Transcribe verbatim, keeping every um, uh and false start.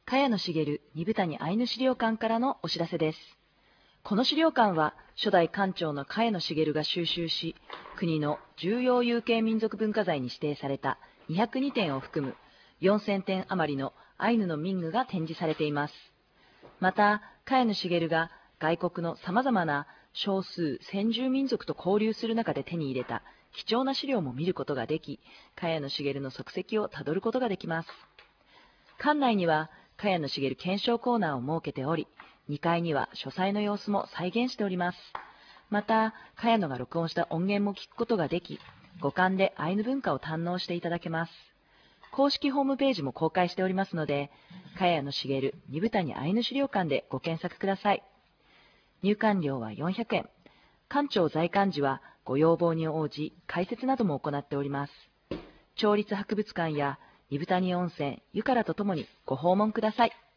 茅野茂二部谷アイヌ資料館からのお知らせです。この資料館は初代館長の茅野茂が収集し、国の重要有形民族文化財に指定されたにひゃくにてんを含むよんせんてん余りのアイヌの民具が展示されています。また、茅野茂が外国の様々な少数先住民族と交流する中で手に入れた貴重な資料も見ることができ、茅野茂の足跡をたどることができます。館内には茅野茂検証コーナーを設けており、にかいには書斎の様子も再現しております。また、茅野が録音した音源も聞くことができ、五感でアイヌ文化を堪能していただけます。公式ホームページも公開しておりますので、茅野茂二部谷アイヌ資料館でご検索ください。入館料はよんひゃくえん。館長在館時はご要望に応じ、解説なども行っております。町立博物館や二部谷温泉、湯からとともにご訪問ください。